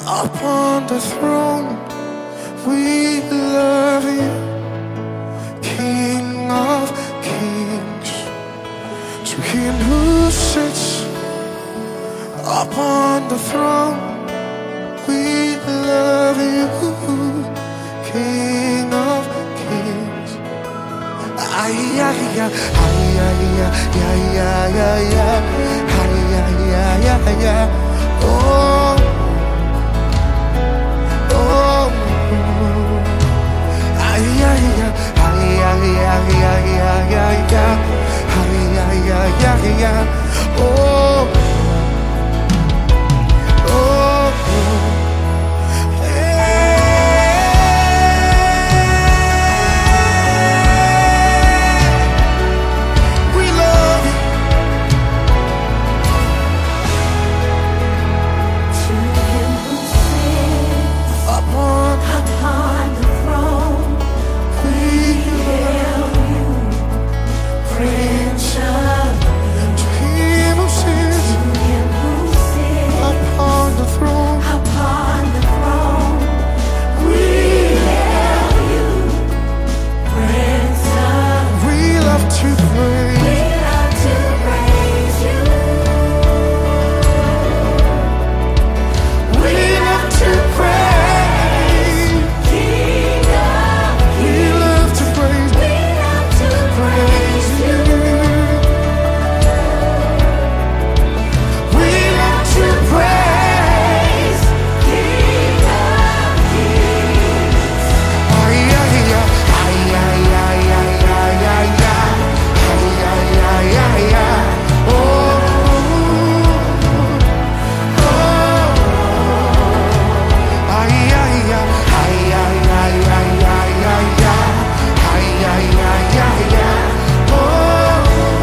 Upon the throne, we love you, King of kings. To him who sits upon the throne, we love you, King of kings. Ay, ay, ay, ay, ay, ay, ay, ay, ay, ay, ay, ay. Oh, oh, ay, ay, ay, ay, ay, ay, ay, ay, ay, ay, ay, ay. Oh, oh, we love you. To him who sits Upon upon the throne, we hail you, Prince of to him who sits To him who sits upon the throne, upon the throne, we hail you, Prince of we love to praise. We love to praise you. We love to praise. King of We love to praise. We love to praise you. We love to praise. King of kings. Ay, ay, ay, ay, ay, ay, ay, ay, ay. Ay, ay, ay, ay, ay. Oh, oh. Ay, ay, ay, ay, ay, ay, ay, ay, ay, ay. Ay, ay, ay, ay, ay. Oh,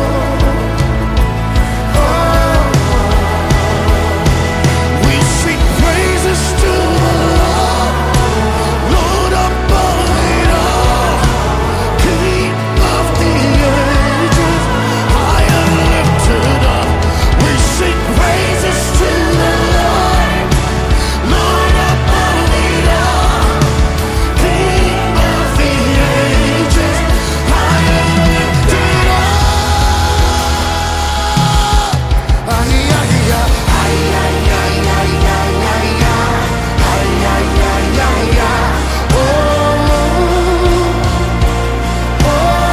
oh. We sing praises to the Lord, Lord above it all, King of the ages, high and lifted up. We sing praises to the Lord, Lord above it all, King of the ages, high and lifted up. Ay, ay, ay, ay, ay, ay, ay, ay, ay, ay. Ay, ay, ay, ay, ay. Oh, oh.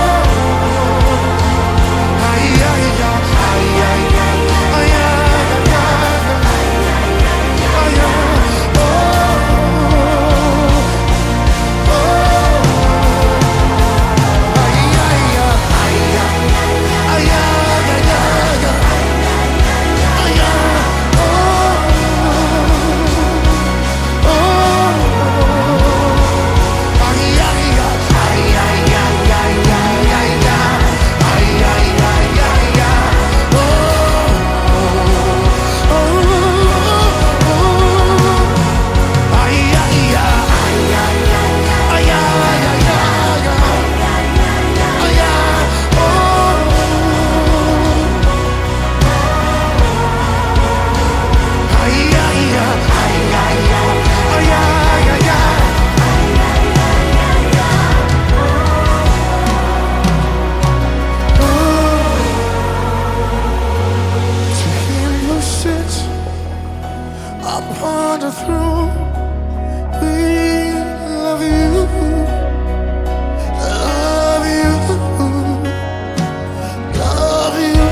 Ay, ay, ay, ay, ay, ay, ay, ay, ay, ay. Oh, oh. Ay, ay, ay, ay, ay, ay, ay, ay. To him who sits upon the throne, we love you, love you, love you,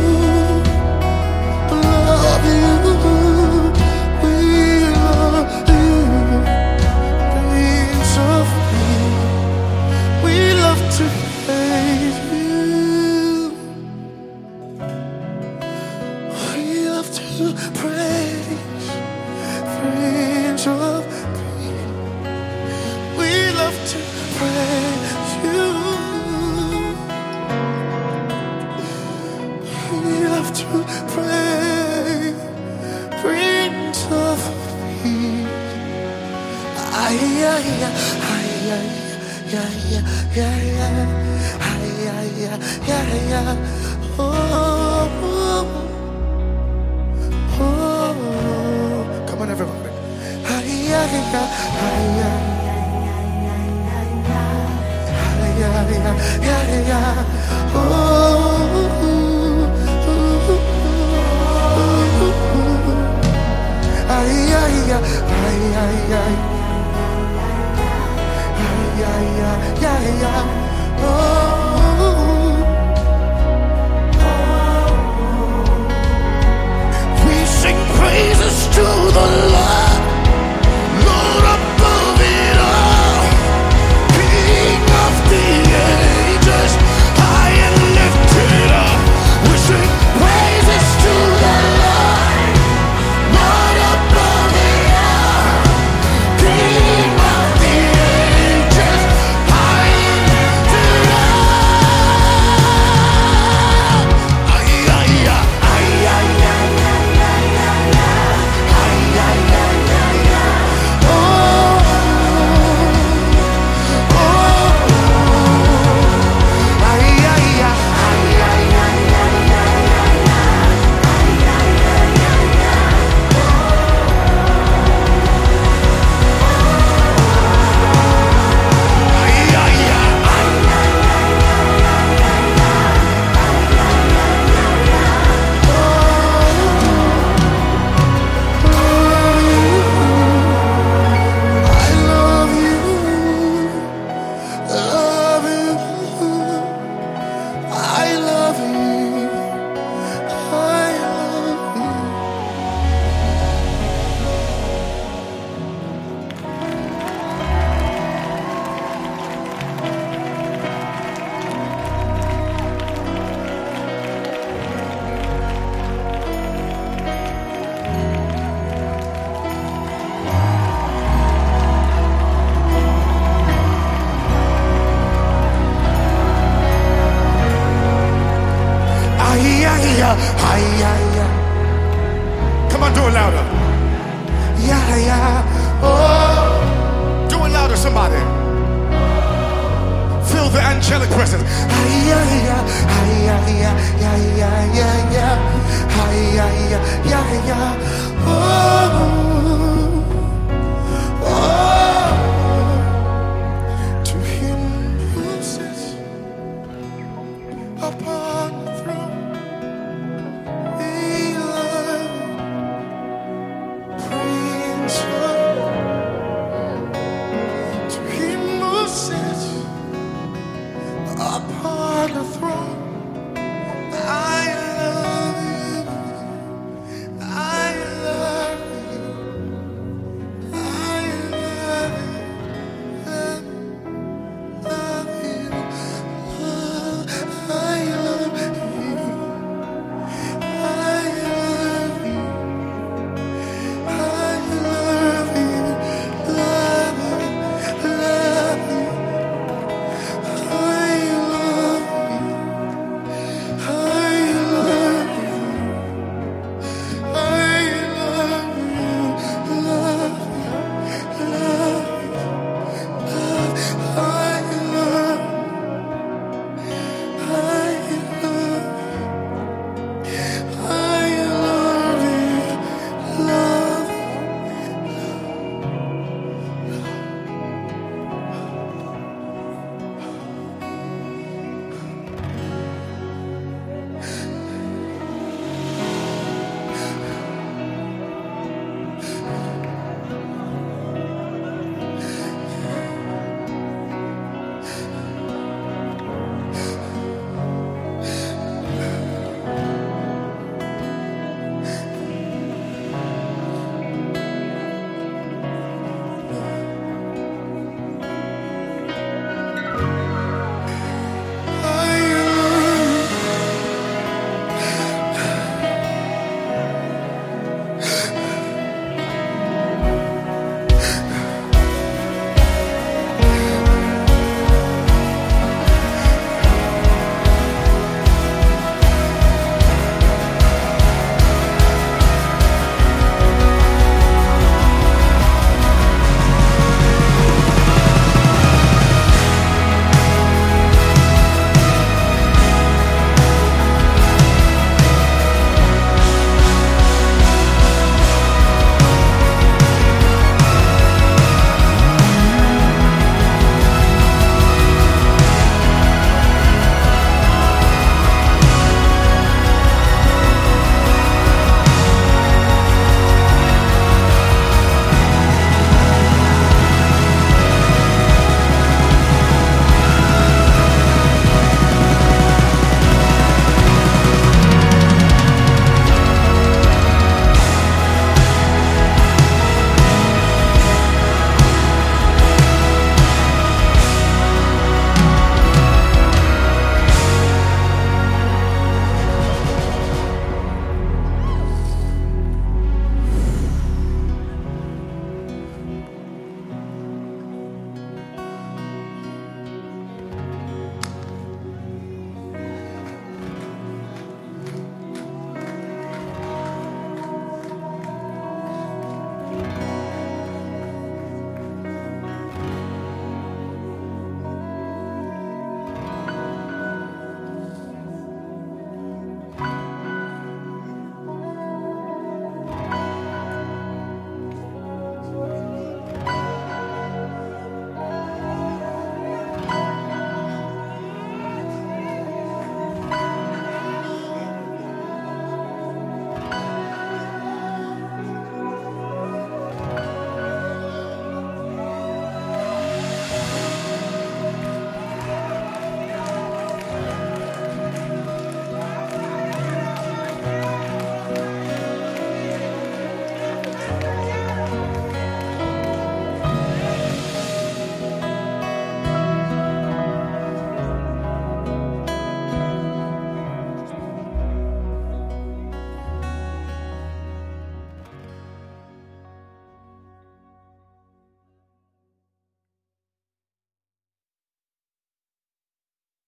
love you. We love you, Prince of Peace. We love to praise you. We love to praise, Prince of Peace. We love to praise you. We love to praise, Prince of Peace. Ay, ay, ay, ay, ay, ay, ay, ay, ay, ay, ay, ay. Oh, oh, oh. Come on, everybody. Ay, We sing praises to the Lord, Lord above it all, King of the ages, high and lifted up. We sing praises to the Lord, Lord above it all, King of the ages, high and lifted up. Ay, ay, ay, ay, ay, ay, ay, ay, ay, ay, ay. Oh, oh, ay, ay, ay, ay, ay, ay, ay, ay, ay, I love you, love you, I love you, I love you. Ay, ay, ay, ay, ay, ay. Come on, do it louder. Yeah, yeah. Oh, do it louder, somebody. Feel the angelic presence. Ay, ay, ay, ay, ay, ay, ay, ay, ay, ay. Ay, ay, ay, ay, ay. Oh, oh. To him who sits upon the throne, we love, Prince of